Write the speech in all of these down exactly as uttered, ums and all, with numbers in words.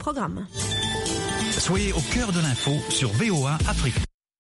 programme. Soyez au cœur de l'info sur V O A Afrique.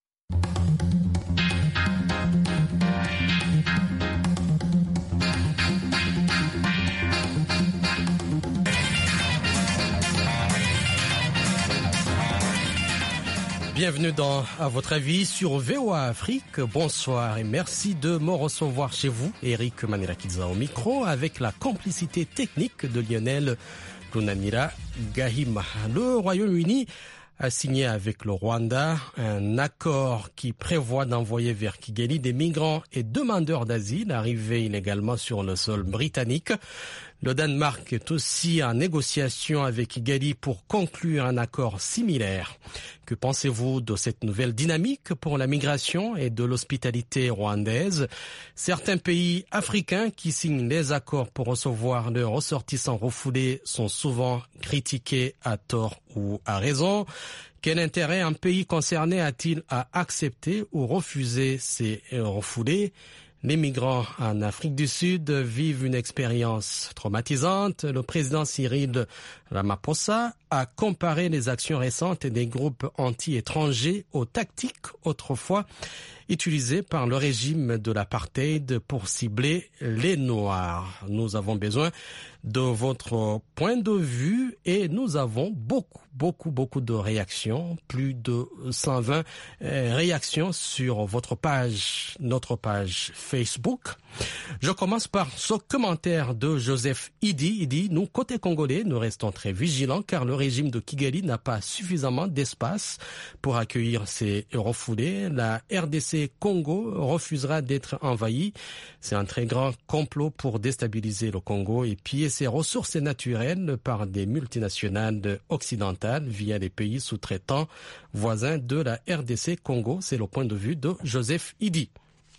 Bienvenue dans À votre avis sur V O A Afrique. Bonsoir et merci de me recevoir chez vous. Eric Manirakiza au micro avec la complicité technique de Lionel Lunamira Gahima. Le Royaume-Uni a signé avec le Rwanda un accord qui prévoit d'envoyer vers Kigali des migrants et demandeurs d'asile arrivés illégalement sur le sol britannique. Le Danemark est aussi en négociation avec Kigali pour conclure un accord similaire. Que pensez-vous de cette nouvelle dynamique pour la migration et de l'hospitalité rwandaise? Certains pays africains qui signent les accords pour recevoir leurs ressortissants refoulés sont souvent critiqués à tort ou à raison. Quel intérêt un pays concerné a-t-il à accepter ou refuser ces refoulés? Les migrants en Afrique du Sud vivent une expérience traumatisante. Le président Cyril Ramaphosa a comparé les actions récentes des groupes anti-étrangers aux tactiques autrefois utilisées par le régime de l'apartheid pour cibler les Noirs. Nous avons besoin de votre point de vue et nous avons beaucoup, beaucoup, beaucoup de réactions, plus de cent vingt réactions sur votre page, notre page Facebook. Je commence par ce commentaire de Joseph Idi. Il dit, nous, côté congolais, nous restons très vigilants car le régime de Kigali n'a pas suffisamment d'espace pour accueillir ces refoulés. La R D C Congo refusera d'être envahie. C'est un très grand complot pour déstabiliser le Congo et piller ses ressources naturelles par des multinationales occidentales via des pays sous-traitants voisins de la R D C Congo. C'est le point de vue de Joseph Idi.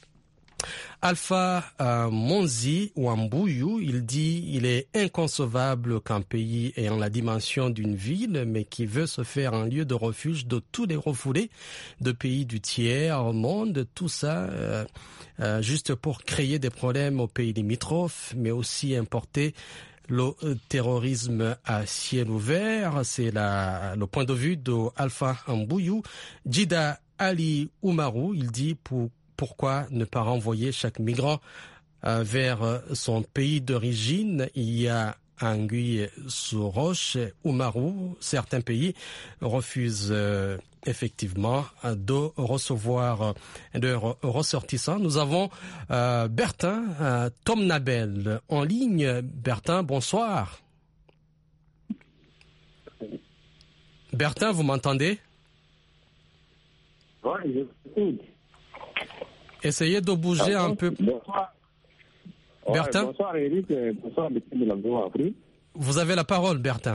Alpha euh, Monzi Wambuyu, il dit il est inconcevable qu'un pays ayant la dimension d'une ville mais qui veut se faire un lieu de refuge de tous les refoulés de pays du tiers monde, tout ça euh, euh, juste pour créer des problèmes aux pays limitrophes mais aussi importer le terrorisme à ciel ouvert. C'est la, le point de vue de Alpha Mbuyu. Jida Ali Oumarou, il dit pour Pourquoi ne pas renvoyer chaque migrant euh, vers son pays d'origine? Il y a Anguille sous roche, Oumarou. Certains pays refusent euh, effectivement de recevoir leurs ressortissants. Nous avons euh, Bertin euh, Tom Nabel en ligne. Bertin, bonsoir. Bertin, vous m'entendez? Oui, je t'écoute. Essayez de bouger ah, un peu. Bonsoir. Bertin. Ouais, bonsoir Eric, bonsoir l'équipe de la V O A Afrique. Vous avez la parole, Bertin.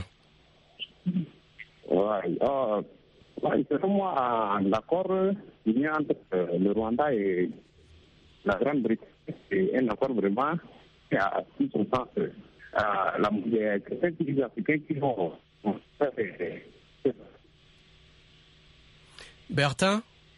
Oui, euh, ouais, c'est moi un accord signé entre euh, le Rwanda et la Grande-Bretagne. C'est un accord vraiment qui a tout son sens. Euh, la, il y a certains pays africains qui vont. Bertin.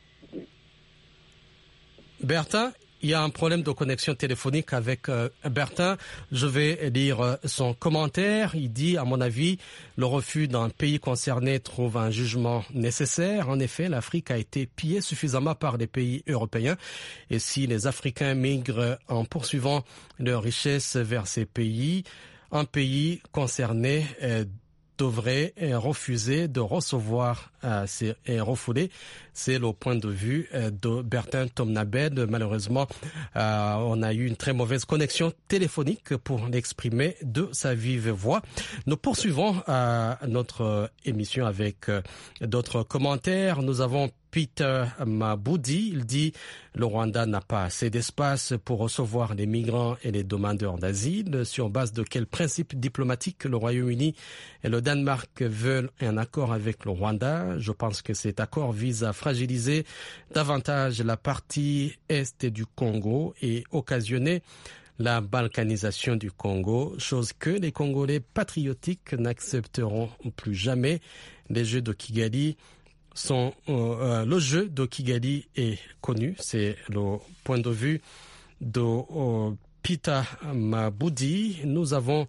Bertin, il y a un problème de connexion téléphonique avec euh, Bertin. Je vais lire euh, son commentaire. Il dit, à mon avis, le refus d'un pays concerné trouve un jugement nécessaire. En effet, l'Afrique a été pillée suffisamment par les pays européens. Et si les Africains migrent en poursuivant leurs richesses vers ces pays, un pays concerné euh, devrait refuser de recevoir euh, ces refoulés. C'est le point de vue euh, de Bertin Tomnabed. Malheureusement, euh, on a eu une très mauvaise connexion téléphonique pour l'exprimer de sa vive voix. Nous poursuivons euh, notre émission avec euh, d'autres commentaires. Nous avons Peter Maboudi, il dit le Rwanda n'a pas assez d'espace pour recevoir les migrants et les demandeurs d'asile. Sur base de quels principes diplomatiques le Royaume-Uni et le Danemark veulent un accord avec le Rwanda? Je pense que cet accord vise à fragiliser davantage la partie est du Congo et occasionner la balkanisation du Congo, chose que les Congolais patriotiques n'accepteront plus jamais. Les Jeux de Kigali Son, euh, le jeu de Kigali est connu, c'est le point de vue de euh, Peter Maboudi. Nous avons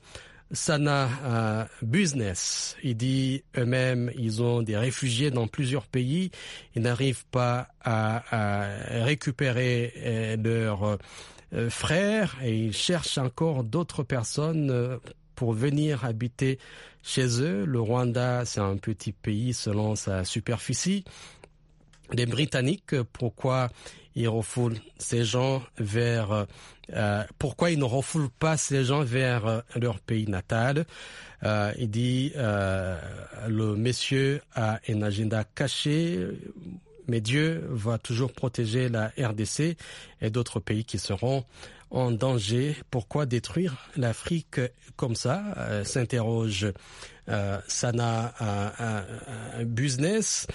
Sana euh, Business, il dit eux-mêmes, ils ont des réfugiés dans plusieurs pays, ils n'arrivent pas à, à récupérer euh, leurs euh, frères et ils cherchent encore d'autres personnes euh, pour venir habiter chez eux. Le Rwanda, c'est un petit pays selon sa superficie. Les Britanniques, pourquoi ils refoulent ces gens vers euh, pourquoi ils ne refoulent pas ces gens vers euh, leur pays natal? Euh, il dit euh, le monsieur a un agenda caché, mais Dieu va toujours protéger la R D C et d'autres pays qui seront en danger. Pourquoi détruire l'Afrique comme ça? euh, s'interroge euh, Sana euh, euh, Business.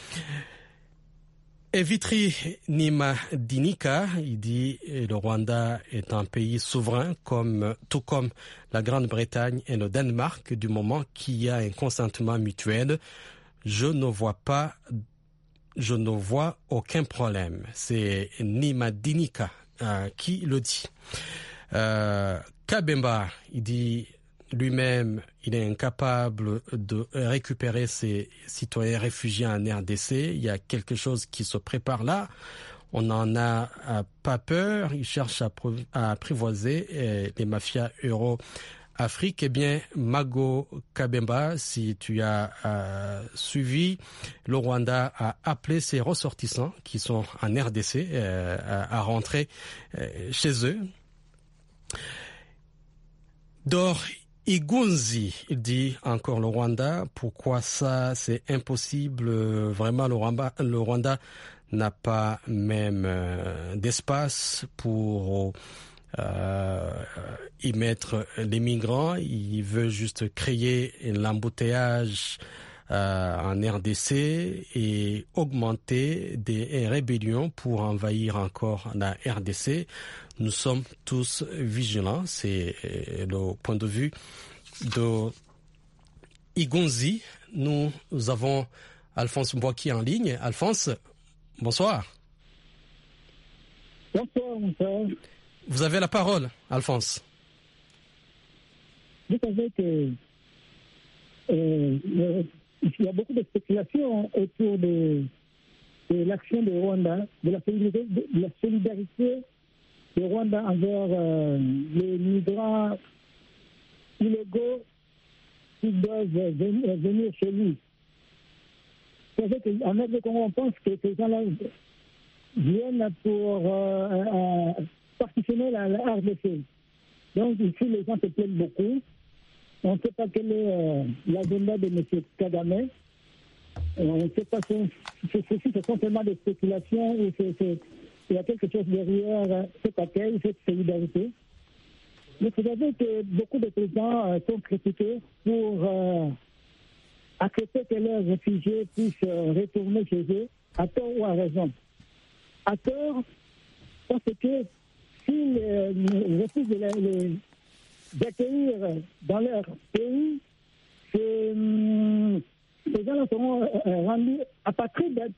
Evitri Nimadinika, il dit le Rwanda est un pays souverain, comme, tout comme la Grande-Bretagne et le Danemark, du moment qu'il y a un consentement mutuel. Je ne vois pas, je ne vois aucun problème. C'est Nimadinika euh, qui le dit. Euh, Kabemba, il dit lui-même, il est incapable de récupérer ses citoyens réfugiés en R D C. Il y a quelque chose qui se prépare là. On n'en a pas peur. Il cherche à, à apprivoiser les mafias euro-afrique. Eh bien, Mago Kabemba, si tu as euh, suivi, le Rwanda a appelé ses ressortissants qui sont en R D C euh, à, à rentrer euh, chez eux. Dor Igunzi, il dit encore le Rwanda, pourquoi ça c'est impossible, vraiment le Rwanda, le Rwanda n'a pas même euh, d'espace pour euh, y mettre les migrants, il veut juste créer l'embouteillage euh, en R D C et augmenter des rébellions pour envahir encore la R D C. Nous sommes tous vigilants, c'est le point de vue de Igunzi. Nous, nous avons Alphonse Mbouaki en ligne. Alphonse, bonsoir. Bonsoir, bonsoir. Vous avez la parole, Alphonse. Vous savez que euh, il y a beaucoup de spéculations autour de, de l'action de Rwanda, de la solidarité, de la solidarité le Rwanda envers euh, les migrants illégaux qui doivent venir, venir chez lui. C'est vrai qu'en R D Congo, on pense que ces gens-là viennent pour euh, euh, participer à la R D C. Donc ici, les gens se plaignent beaucoup. On ne sait pas quel est euh, l'agenda de M. Kagame. On ne sait pas si ceci ce sont seulement des spéculations ou c'est... c'est il y a quelque chose derrière cet accueil, cette solidarité. Mais vous savez que beaucoup de présidents sont critiqués pour euh, accepter que leurs réfugiés puissent retourner chez eux, à tort ou à raison. À tort, parce que s'ils refusent de les d'accueillir dans leur pays, ces gens-là seront rendus apatrides.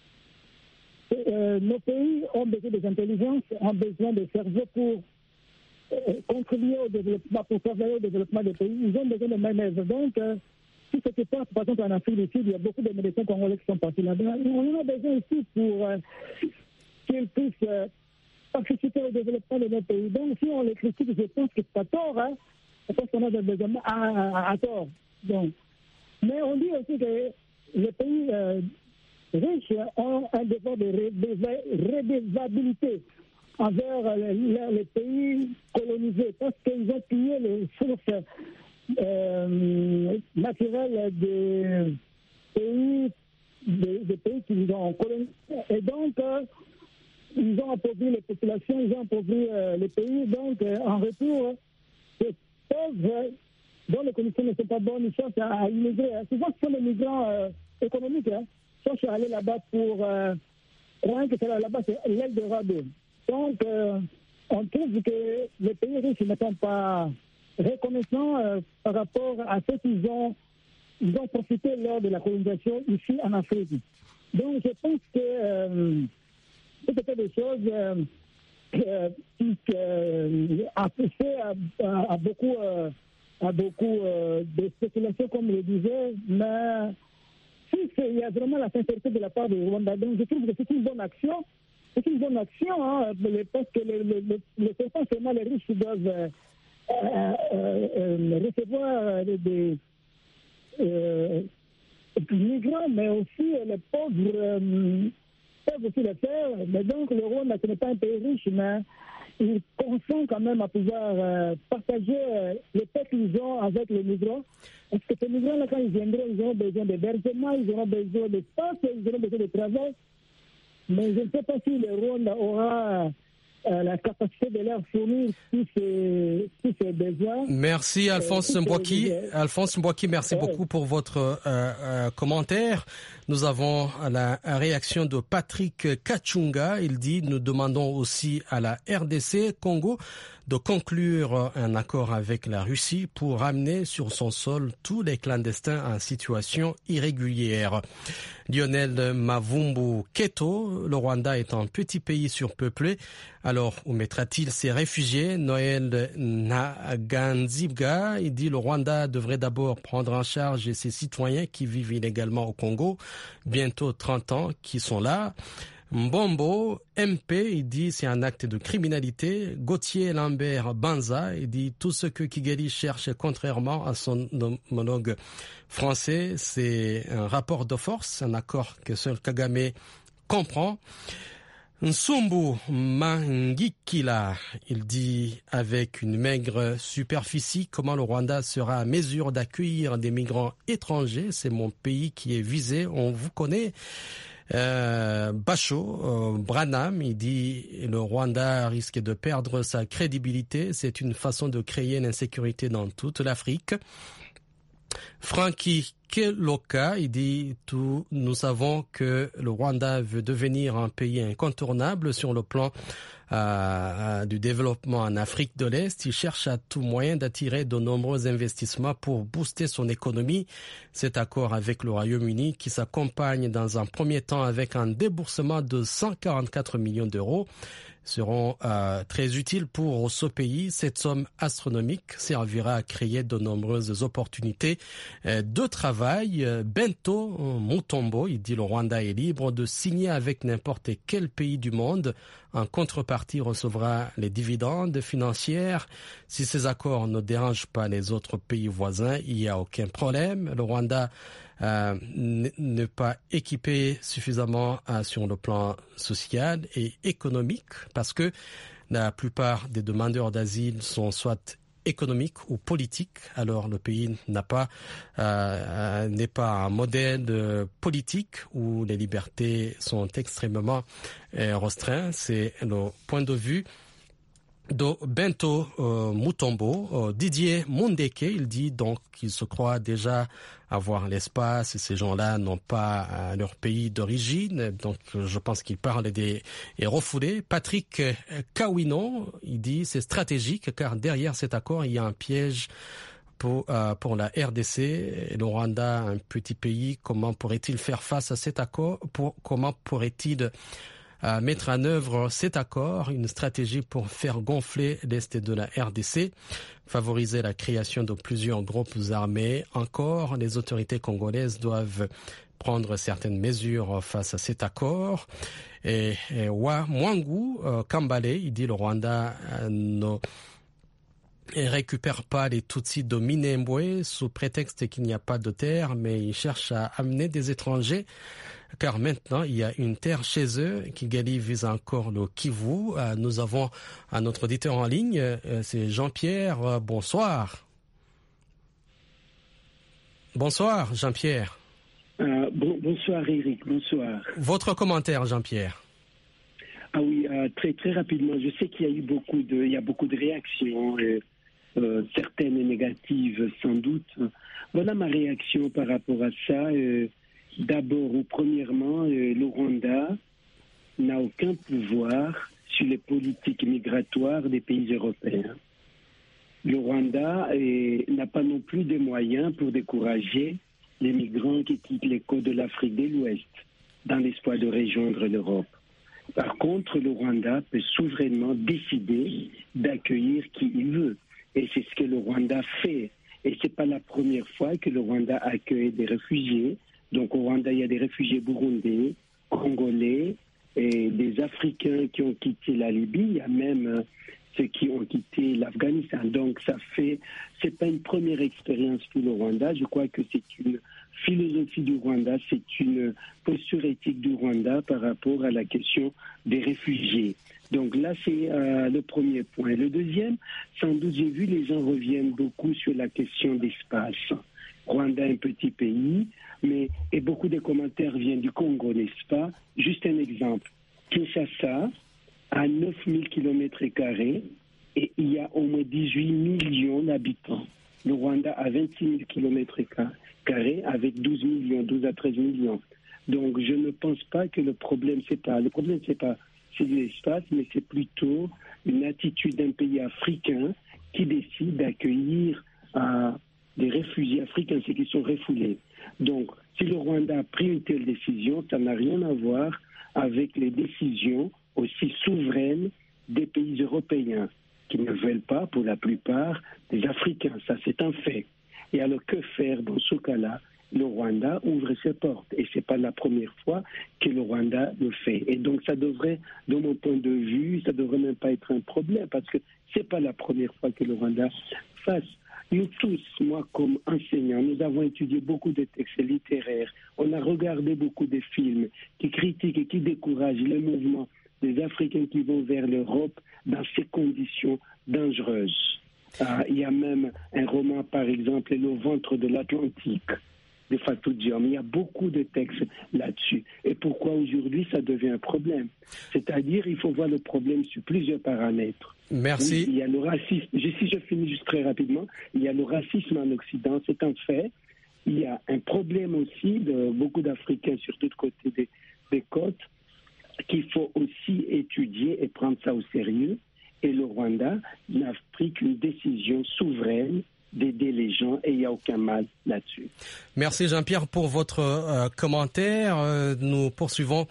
Euh, nos pays ont besoin des intelligences, ont besoin de cerveaux pour euh, contribuer au développement, pour travailler au développement des pays. Ils ont besoin de main-d'œuvre. Donc, euh, si ce qui se passe, par exemple, en Afrique du Sud, il y a beaucoup de médecins congolais qui sont partis là-bas. On en a besoin ici pour euh, qu'ils puissent euh, participer au développement de nos pays. Donc, si on les critique, je pense que c'est à tort, hein. Je pense qu'on a besoin à, à, à tort. Donc, mais on dit aussi que les pays euh, riches ont un devoir de redevabilité envers les, les pays colonisés parce qu'ils ont pillé les sources euh, naturelles des pays, des, des pays qu'ils ont colonisés. Et donc, euh, ils ont appauvri les populations, ils ont appauvri euh, les pays. Donc, euh, en retour, ces pauvres dont les conditions ne sont pas bonnes, ils cherchent à, à immigrer. Souvent, ce sont des migrants euh, économiques. Hein. Ils cherchent à aller là-bas pour... Euh, rien que ça, là-bas, c'est l'Eldorado. Donc, euh, on trouve que les pays riches ne sont pas reconnaissants euh, par rapport à ce qu'ils ont, ils ont profité lors de la colonisation ici en Afrique. Donc, je pense que euh, c'est des choses euh, euh, qui euh, a poussé à, à, à beaucoup euh, à beaucoup euh, de spéculations, comme je le disais, mais si il y a vraiment la sincérité de la part du Rwanda, donc je trouve que c'est une bonne action. C'est une bonne action, hein, parce que le, le, le, le, seulement les riches doivent euh, euh, euh, recevoir des euh, migrants, mais aussi les pauvres euh, peuvent aussi le faire. Mais donc le Rwanda, ce n'est pas un pays riche, mais ils consent quand même à pouvoir euh, partager euh, les paix qu'ils ont avec les migrants. Parce que ces migrants-là, quand ils viendront, ils auront besoin d'hébergement, ils auront besoin d'espace, ils auront besoin de travail. Mais je ne sais pas si le Rwanda aura euh, la capacité de leur fournir tous ces, tous ces besoins. Merci Alphonse euh, Mbouaki. Alphonse Mbouaki, merci ouais. beaucoup pour votre euh, euh, commentaire. Nous avons la réaction de Patrick Kachunga. Il dit, nous demandons aussi à la R D C Congo de conclure un accord avec la Russie pour ramener sur son sol tous les clandestins en situation irrégulière. Lionel Mavumbu Keto, le Rwanda est un petit pays surpeuplé. Alors, où mettra-t-il ses réfugiés? Noël Naganzibga, il dit le Rwanda devrait d'abord prendre en charge ses citoyens qui vivent illégalement au Congo. Bientôt trente ans qui sont là. Mbombo, M P, il dit c'est un acte de criminalité. Gauthier Lambert Banza, il dit tout ce que Kigali cherche, contrairement à son homologue français, c'est un rapport de force, un accord que seul Kagame comprend. Nsumbu Mangikila, il dit avec une maigre superficie comment le Rwanda sera à mesure d'accueillir des migrants étrangers. C'est mon pays qui est visé, on vous connaît. Euh, Bacho, euh, Branham, il dit le Rwanda risque de perdre sa crédibilité. C'est une façon de créer l'insécurité dans toute l'Afrique. Frankie Keloka, il dit tout, nous savons que le Rwanda veut devenir un pays incontournable sur le plan euh, du développement en Afrique de l'Est. Il cherche à tout moyen d'attirer de nombreux investissements pour booster son économie. Cet accord avec le Royaume-Uni qui s'accompagne dans un premier temps avec un déboursement de cent quarante-quatre millions d'euros seront euh, très utiles pour ce pays. Cette somme astronomique servira à créer de nombreuses opportunités euh, de travail. Bento Mutombo, il dit le Rwanda est libre de signer avec n'importe quel pays du monde. En contrepartie, recevra les dividendes financières. Si ces accords ne dérangent pas les autres pays voisins, il n'y a aucun problème. Le Rwanda Euh, n'est pas équipé suffisamment euh, sur le plan social et économique parce que la plupart des demandeurs d'asile sont soit économiques ou politiques. Alors le pays n'a pas euh, n'est pas un modèle euh, politique où les libertés sont extrêmement euh, restreintes. C'est le point de vue de Bento euh, Mutombo. euh, Didier Mundeke, il dit donc qu'il se croit déjà avoir l'espace et ces gens-là n'ont pas euh, leur pays d'origine, donc je pense qu'il parle des refoulés. Patrick Kawino, il dit c'est stratégique car derrière cet accord il y a un piège pour, euh, pour la R D C. Le Rwanda, un petit pays, comment pourrait-il faire face à cet accord? Pour, comment pourrait-il à mettre en œuvre cet accord, une stratégie pour faire gonfler l'Est de la R D C, favoriser la création de plusieurs groupes armés. Encore, les autorités congolaises doivent prendre certaines mesures face à cet accord. Et, et Wa Mwangu euh, Kambale, il dit le Rwanda euh, ne récupère pas les Tutsis de Minembwe sous prétexte qu'il n'y a pas de terre, mais il cherche à amener des étrangers. Car maintenant, il y a une terre chez eux. Kigali vise encore le Kivu. Euh, nous avons un autre auditeur en ligne, euh, c'est Jean-Pierre. Euh, bonsoir. Bonsoir, Jean-Pierre. Euh, bon, bonsoir, Eric. Bonsoir. Votre commentaire, Jean-Pierre. Ah oui, euh, très très rapidement. Je sais qu'il y a eu beaucoup de, il y a beaucoup de réactions, euh, euh, certaines négatives sans doute. Voilà ma réaction par rapport à ça. Euh, D'abord ou premièrement, euh, le Rwanda n'a aucun pouvoir sur les politiques migratoires des pays européens. Le Rwanda euh, n'a pas non plus de moyens pour décourager les migrants qui quittent les côtes de l'Afrique de l'Ouest dans l'espoir de rejoindre l'Europe. Par contre, le Rwanda peut souverainement décider d'accueillir qui il veut. Et c'est ce que le Rwanda fait. Et ce n'est pas la première fois que le Rwanda accueille des réfugiés. Donc au Rwanda, il y a des réfugiés burundais, congolais, et des Africains qui ont quitté la Libye. Il y a même euh, ceux qui ont quitté l'Afghanistan. Donc ça fait, c'est pas une première expérience pour le Rwanda. Je crois que c'est une philosophie du Rwanda, c'est une posture éthique du Rwanda par rapport à la question des réfugiés. Donc là, c'est euh, le premier point. Le deuxième, sans doute, j'ai vu les gens reviennent beaucoup sur la question d'espace. Rwanda, un petit pays, mais et beaucoup de commentaires viennent du Congo, n'est-ce pas? Juste un exemple. Kinshasa a neuf mille kilomètres carrés et il y a au moins dix-huit millions d'habitants. Le Rwanda a vingt-six mille kilomètres carrés avec douze millions, douze à treize millions. Donc je ne pense pas que le problème, c'est pas, le problème, c'est pas c'est de l'espace, mais c'est plutôt une attitude d'un pays africain qui décide d'accueillir euh, des réfugiés africains, ceux qui sont refoulés. Donc, si le Rwanda a pris une telle décision, ça n'a rien à voir avec les décisions aussi souveraines des pays européens qui ne veulent pas, pour la plupart, des Africains. Ça, c'est un fait. Et alors, que faire dans ce cas-là? Le Rwanda ouvre ses portes. Et ce n'est pas la première fois que le Rwanda le fait. Et donc, ça devrait, de mon point de vue, ça ne devrait même pas être un problème, parce que ce n'est pas la première fois que le Rwanda fasse. Nous tous, moi comme enseignant, nous avons étudié beaucoup de textes littéraires, on a regardé beaucoup de films qui critiquent et qui découragent le mouvement des Africains qui vont vers l'Europe dans ces conditions dangereuses. Ah, il y a même un roman, par exemple, Le ventre de l'Atlantique, de Fatou Diom. Il y a beaucoup de textes là-dessus. Et pourquoi aujourd'hui ça devient un problème? C'est-à-dire il faut voir le problème sur plusieurs paramètres. Merci. Oui, il y a le racisme. Si je finis juste très rapidement, il y a le racisme en Occident, c'est un fait. Il y a un problème aussi de beaucoup d'Africains sur tous côtés des, des côtes qu'il faut aussi étudier et prendre ça au sérieux. Et le Rwanda n'a pris qu'une décision souveraine d'aider les gens et il n'y a aucun mal là-dessus. Merci Jean-Pierre pour votre euh, commentaire. Euh, nous poursuivons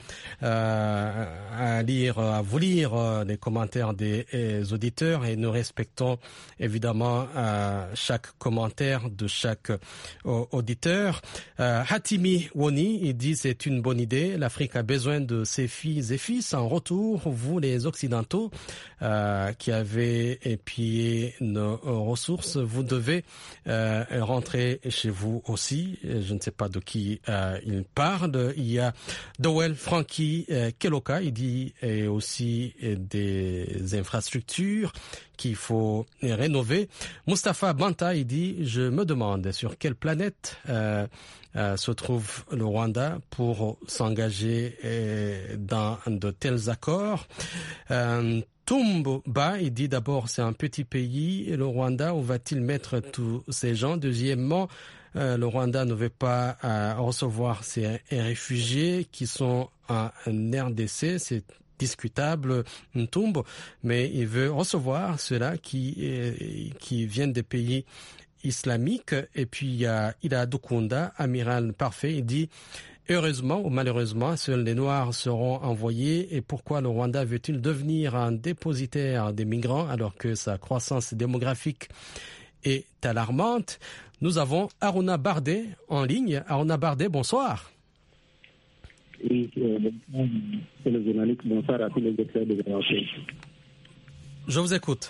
euh, à lire, à vous lire euh, les commentaires des, des auditeurs et nous respectons évidemment euh, chaque commentaire de chaque euh, auditeur. Euh, Hatimi Woni, il dit c'est une bonne idée. L'Afrique a besoin de ses filles et fils. En retour, vous les Occidentaux euh, qui avez épié nos ressources, vous devez Euh, rentrer chez vous aussi. Je ne sais pas de qui euh, il parle. Il y a Dowell Frankie euh, Keloka, il dit et aussi euh, des infrastructures qu'il faut rénover. Mustapha Banta, il dit je me demande sur quelle planète euh, euh, se trouve le Rwanda pour s'engager euh, dans de tels accords. Euh, Tumba, il dit d'abord c'est un petit pays, et le Rwanda, où va-t-il mettre tous ces gens? Deuxièmement, euh, le Rwanda ne veut pas euh, recevoir ces réfugiés qui sont en R D C, c'est discutable, Ntumbo, mais il veut recevoir ceux-là qui, euh, qui viennent des pays islamiques. Et puis il y a Ida Dukunda, amiral parfait, il dit heureusement ou malheureusement, seuls les Noirs seront envoyés. Et pourquoi le Rwanda veut-il devenir un dépositaire des migrants alors que sa croissance démographique est alarmante? Nous avons Aruna Bardé en ligne. Aruna Bardé, bonsoir. Oui, euh, bonsoir, c'est le journaliste. Bonsoir à tous les experts de la R T. Je vous écoute.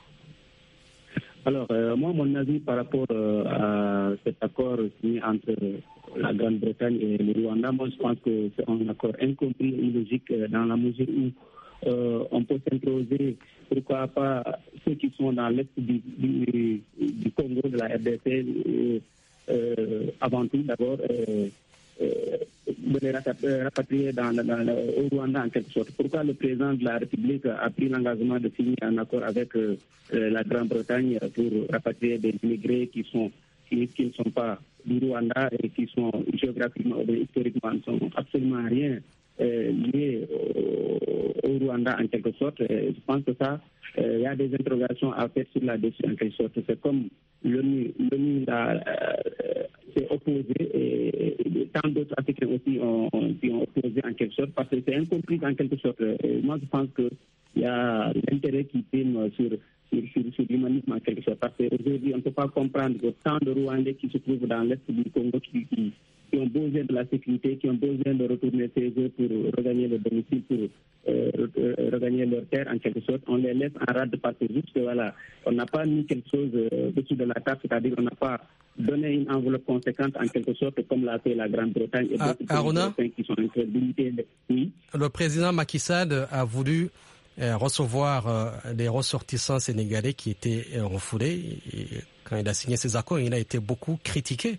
Alors, euh, moi, mon avis par rapport euh, à cet accord signé entre la Grande-Bretagne et le Rwanda, moi, je pense que c'est un accord incompris et illogique euh, dans la mesure où euh, on peut s'interroger pourquoi pas ceux qui sont dans l'est du, du, du Congo, de la R D C, euh, euh, avant tout, d'abord, euh, euh, de les rapatrier dans, dans, dans, au Rwanda en quelque sorte. Pourquoi le président de la République a pris l'engagement de signer un accord avec euh, la Grande-Bretagne pour rapatrier des immigrés qui sont qui, qui ne sont pas du Rwanda et qui sont géographiquement ou historiquement ne sont absolument rien euh, liés au, au Rwanda en quelque sorte. Et je pense que ça, il euh, y a des interrogations à faire sur la décision en quelque sorte. C'est comme l'ONU, l'ONU euh, s'est opposé et, et tant d'autres Africains aussi ont, qui ont opposé en quelque sorte parce que c'est incompris en quelque sorte. Et moi je pense qu'il y a l'intérêt qui prime sur sur, sur, sur l'humanisme en quelque sorte. Parce qu'aujourd'hui, on ne peut pas comprendre que tant de Rwandais qui se trouvent dans l'est du Congo qui, qui, qui ont besoin de la sécurité, qui ont besoin de retourner chez eux pour regagner le domicile, pour euh, regagner leur terre en quelque sorte, on les laisse en rade parce que juste voilà, on n'a pas mis quelque chose euh, dessus de la table, c'est-à-dire on n'a pas donné une enveloppe conséquente en quelque sorte comme l'a fait la Grande-Bretagne et d'autres ah, Aruna, pays qui sont en train de limiter. Oui. Le président Macky Sall a voulu euh, recevoir euh, les ressortissants sénégalais qui étaient euh, refoulés. Et quand il a signé ces accords, il a été beaucoup critiqué.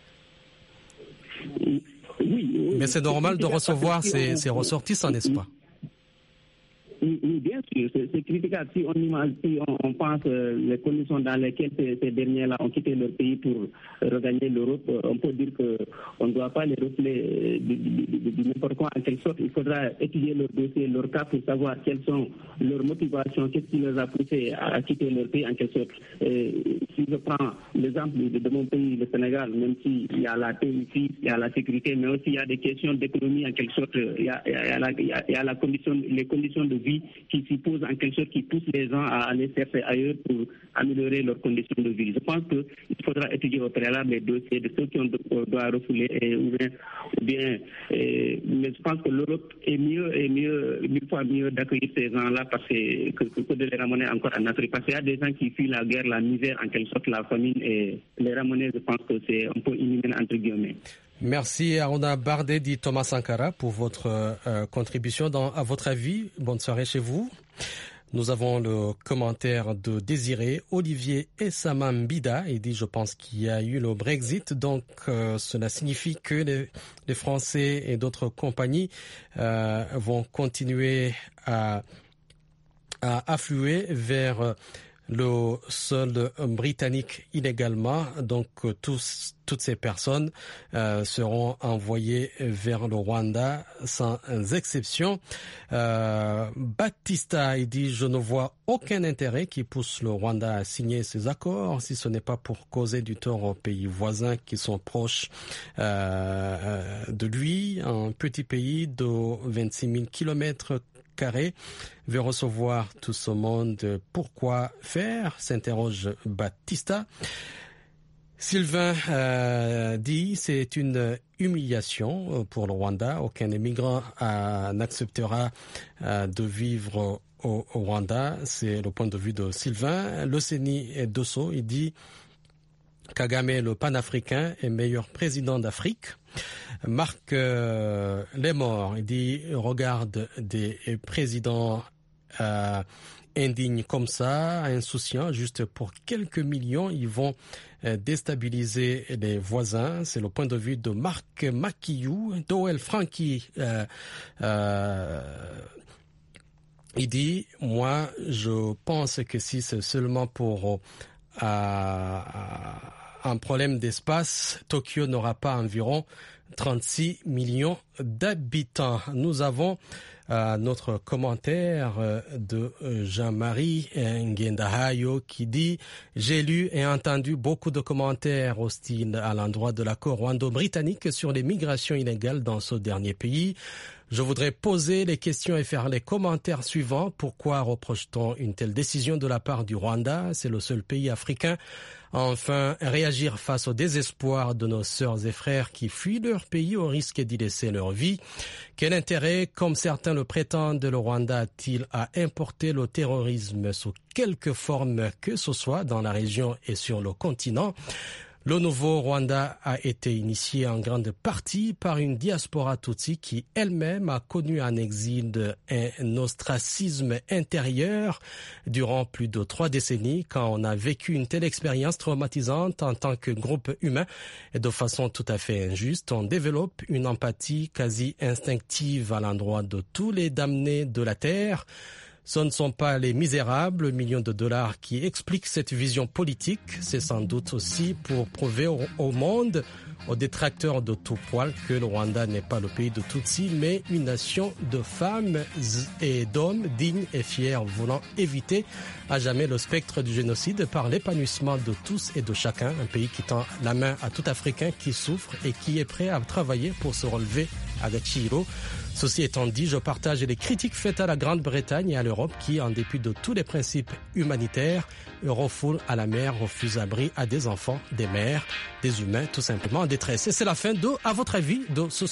Oui, oui. Mais c'est normal de recevoir ces, ces ressortissants, n'est-ce pas? Oui, oui, bien sûr, c'est critiquable. Si on imagine, si on, on pense euh, les conditions dans lesquelles ces, ces derniers-là ont quitté leur pays pour regagner l'Europe, on peut dire qu'on ne doit pas les refléter de, de, de, de n'importe quoi en quelque sorte. Il faudra étudier leur dossier, leur cas pour savoir quelles sont leurs motivations, qu'est-ce qui les a poussés à quitter leur pays en quelque sorte. Et si je prends l'exemple de, de mon pays, le Sénégal, même s'il y a la paix ici, il y a la sécurité, mais aussi il y a des questions d'économie en quelque sorte, il y a, il y a, la, il y a, il y a la condition, les conditions de vie qui s'y posent en quelque sorte, qui poussent les gens à aller chercher ailleurs pour améliorer leurs conditions de vie. Je pense qu'il faudra étudier au préalable les dossiers de ceux qui ont doivent refouler et, ou bien, ou bien et, mais je pense que l'Europe est mieux et mieux, mille fois mieux d'accueillir ces gens-là parce que, que, que de les ramener encore en Afrique. Parce qu'il y a des gens qui fuient la guerre, la misère, en quelque sorte la famine, et les ramener, je pense que c'est un peu inhumain entre guillemets. Merci Aruna Bardé, dit Thomas Sankara, pour votre euh, contribution. Dans, à votre avis, bonne soirée chez vous. Nous avons le commentaire de Désiré Olivier Essamambida. Il dit, je pense qu'il y a eu le Brexit, donc euh, cela signifie que les, les Français et d'autres compagnies euh, vont continuer à, à affluer vers euh, le sol britannique illégalement. Donc tous, toutes ces personnes euh, seront envoyées vers le Rwanda sans exception. Euh, Baptista, il dit, je ne vois aucun intérêt qui pousse le Rwanda à signer ces accords si ce n'est pas pour causer du tort aux pays voisins qui sont proches euh, de lui. Un petit pays de vingt-six mille kilomètres carré veut recevoir tout ce monde. Pourquoi faire? S'interroge Baptista. Sylvain euh, dit c'est une humiliation pour le Rwanda. Aucun immigrant euh, n'acceptera euh, de vivre au, au Rwanda. C'est le point de vue de Sylvain. Loceni Dosso, il dit Kagame, le panafricain, est meilleur président d'Afrique. Marc euh, Lemort, il dit regarde des présidents euh, indignes comme ça, insouciants, juste pour quelques millions, ils vont euh, déstabiliser les voisins. C'est le point de vue de Marc Makiyou. Doel Franky, euh, euh, il dit moi je pense que si c'est seulement pour euh, un problème d'espace, Tokyo n'aura pas environ trente-six millions d'habitants. Nous avons euh, notre commentaire euh, de Jean-Marie Ngendahayo qui dit « J'ai lu et entendu beaucoup de commentaires hostiles à l'endroit de l'accord rwando-britannique sur les migrations illégales dans ce dernier pays. Je voudrais poser les questions et faire les commentaires suivants. Pourquoi reproche-t-on une telle décision de la part du Rwanda? C'est le seul pays africain à enfin réagir face au désespoir de nos sœurs et frères qui fuient leur pays au risque d'y laisser leur vie. Quel intérêt, comme certains le prétendent, le Rwanda a-t-il à importer le terrorisme sous quelque forme que ce soit dans la région et sur le continent? Le nouveau Rwanda a été initié en grande partie par une diaspora tutsi qui elle-même a connu un exil, un ostracisme intérieur durant plus de trois décennies. Quand on a vécu une telle expérience traumatisante en tant que groupe humain et de façon tout à fait injuste, on développe une empathie quasi instinctive à l'endroit de tous les damnés de la terre. Ce ne sont pas les misérables millions de dollars qui expliquent cette vision politique. C'est sans doute aussi pour prouver au, au monde, aux détracteurs de tout poil, que le Rwanda n'est pas le pays de Tutsi, mais une nation de femmes et d'hommes dignes et fiers, voulant éviter à jamais le spectre du génocide par l'épanouissement de tous et de chacun. Un pays qui tend la main à tout Africain qui souffre et qui est prêt à travailler pour se relever Agaciro. Ceci étant dit, je partage les critiques faites à la Grande-Bretagne et à l'Europe qui, en dépit de tous les principes humanitaires, refoulent à la mer, refusent abri à des enfants, des mères, des humains tout simplement en détresse. Et c'est la fin de, à votre avis, de ce